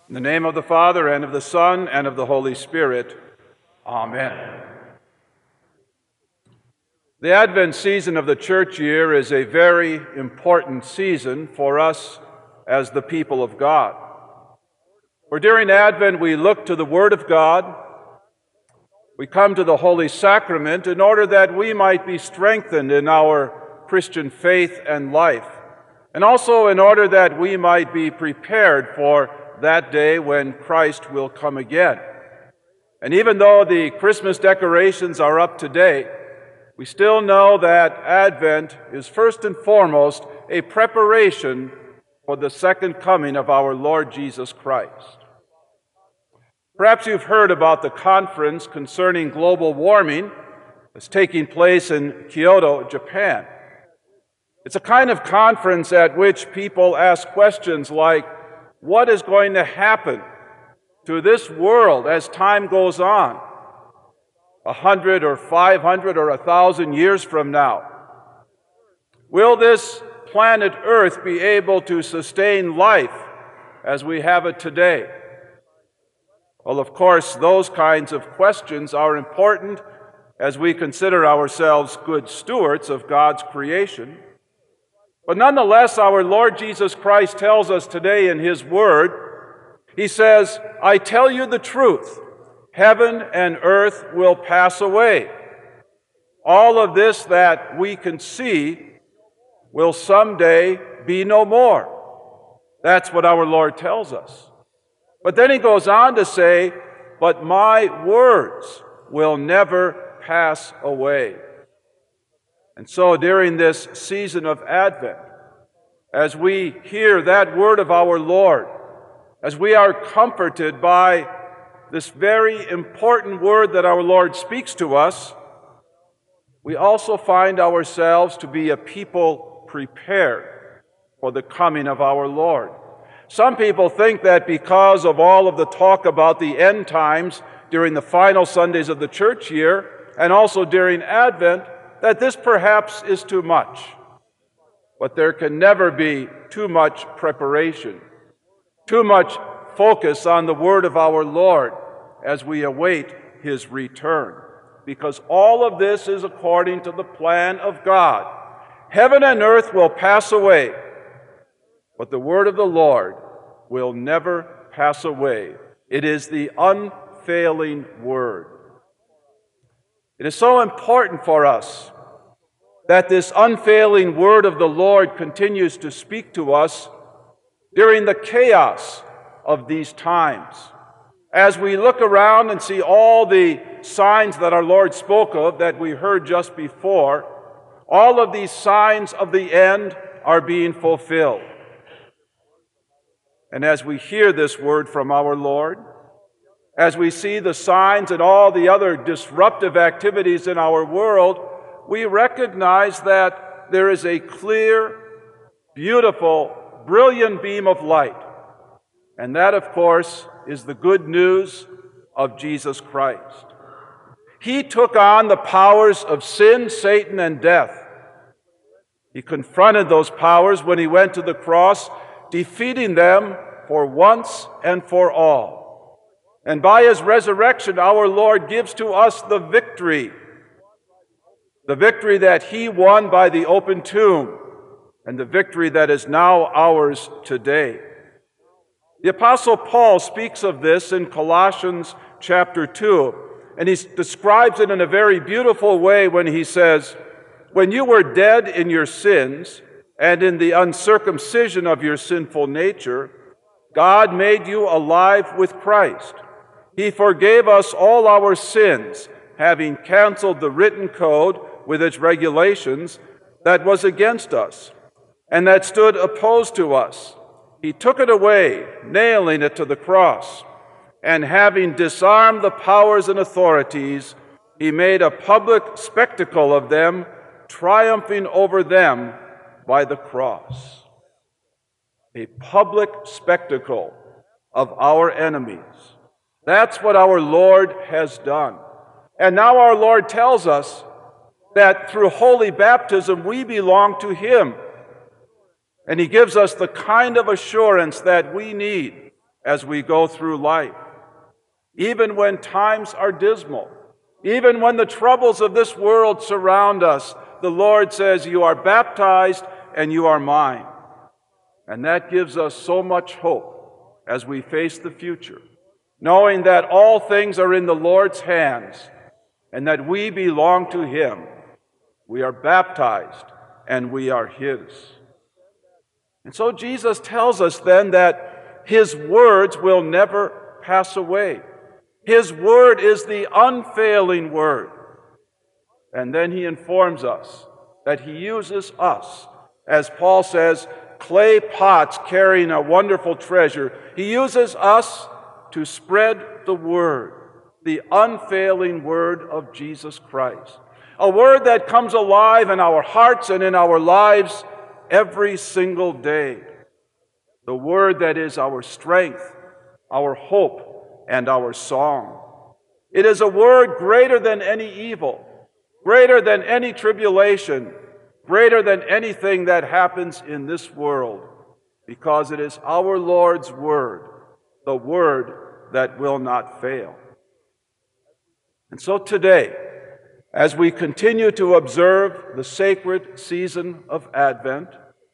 In the name of the Father, and of the Son, and of the Holy Spirit. Amen. The Advent season of the church year is a very important season for us as the people of God. For during Advent we look to the Word of God, we come to the Holy Sacrament in order that we might be strengthened in our Christian faith and life, and also in order that we might be prepared for that day when Christ will come again. And even though the Christmas decorations are up today, we still know that Advent is first and foremost a preparation for the second coming of our Lord Jesus Christ. Perhaps you've heard about the conference concerning global warming that's taking place in Kyoto, Japan. It's a kind of conference at which people ask questions like, what is going to happen to this world as time goes on, 100 or 500 or 1,000 years from now? Will this planet Earth be able to sustain life as we have it today? Well, of course, those kinds of questions are important as we consider ourselves good stewards of God's creation. But nonetheless, our Lord Jesus Christ tells us today in His Word, He says, I tell you the truth, heaven and earth will pass away. All of this that we can see will someday be no more. That's what our Lord tells us. But then He goes on to say, but my words will never pass away. And so during this season of Advent, as we hear that word of our Lord, as we are comforted by this very important word that our Lord speaks to us, we also find ourselves to be a people prepared for the coming of our Lord. Some people think that because of all of the talk about the end times during the final Sundays of the church year, and also during Advent, that this perhaps is too much. But there can never be too much preparation, too much focus on the word of our Lord as we await His return, because all of this is according to the plan of God. Heaven and earth will pass away, but the word of the Lord will never pass away. It is the unfailing word. It is so important for us that this unfailing word of the Lord continues to speak to us during the chaos of these times. As we look around and see all the signs that our Lord spoke of that we heard just before, all of these signs of the end are being fulfilled. And as we hear this word from our Lord, as we see the signs and all the other disruptive activities in our world, we recognize that there is a clear, beautiful, brilliant beam of light. And that, of course, is the good news of Jesus Christ. He took on the powers of sin, Satan, and death. He confronted those powers when He went to the cross, defeating them for once and for all. And by His resurrection, our Lord gives to us the victory that He won by the open tomb, and the victory that is now ours today. The Apostle Paul speaks of this in Colossians chapter 2, and he describes it in a very beautiful way when he says, when you were dead in your sins and in the uncircumcision of your sinful nature, God made you alive with Christ. He forgave us all our sins, having canceled the written code with its regulations that was against us, and that stood opposed to us. He took it away, nailing it to the cross, and having disarmed the powers and authorities, He made a public spectacle of them, triumphing over them by the cross. A public spectacle of our enemies. That's what our Lord has done. And now our Lord tells us that through holy baptism we belong to Him. And He gives us the kind of assurance that we need as we go through life. Even when times are dismal, even when the troubles of this world surround us, the Lord says, "You are baptized and you are mine." And that gives us so much hope as we face the future, knowing that all things are in the Lord's hands and that we belong to Him. We are baptized and we are His. And so Jesus tells us then that His words will never pass away. His word is the unfailing word. And then He informs us that He uses us, as Paul says, clay pots carrying a wonderful treasure. He uses us to spread the word, the unfailing word of Jesus Christ. A word that comes alive in our hearts and in our lives every single day. The word that is our strength, our hope, and our song. It is a word greater than any evil, greater than any tribulation, greater than anything that happens in this world, because it is our Lord's word, the word that will not fail. And so today, as we continue to observe the sacred season of Advent,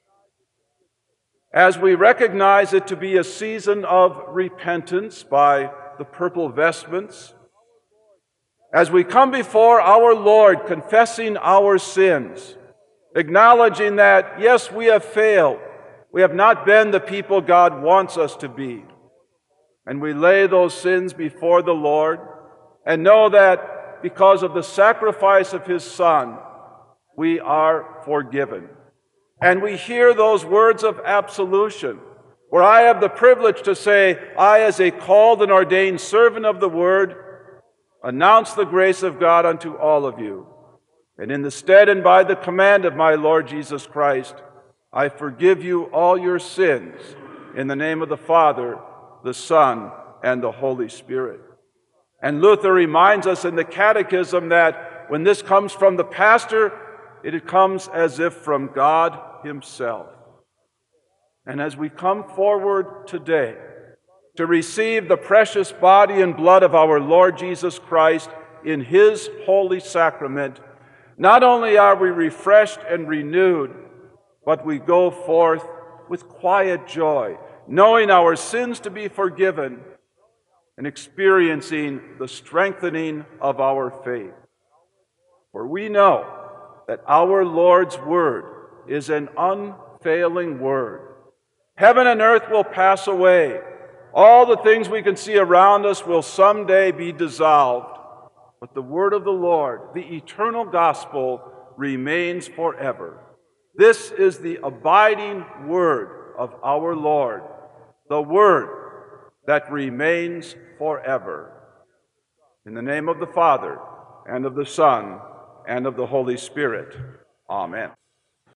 as we recognize it to be a season of repentance by the purple vestments, as we come before our Lord confessing our sins, acknowledging that, yes, we have failed, we have not been the people God wants us to be, and we lay those sins before the Lord and know that because of the sacrifice of His Son, we are forgiven. And we hear those words of absolution, where I have the privilege to say, I, as a called and ordained servant of the Word, announce the grace of God unto all of you. And in the stead and by the command of my Lord Jesus Christ, I forgive you all your sins in the name of the Father, the Son, and the Holy Spirit. And Luther reminds us in the Catechism that when this comes from the pastor, it comes as if from God Himself. And as we come forward today to receive the precious body and blood of our Lord Jesus Christ in His holy sacrament, not only are we refreshed and renewed, but we go forth with quiet joy, knowing our sins to be forgiven and experiencing the strengthening of our faith. For we know that our Lord's word is an unfailing word. Heaven and earth will pass away. All the things we can see around us will someday be dissolved. But the word of the Lord, the eternal gospel, remains forever. This is the abiding word of our Lord, the word that remains forever. In the name of the Father, and of the Son, and of the Holy Spirit. Amen.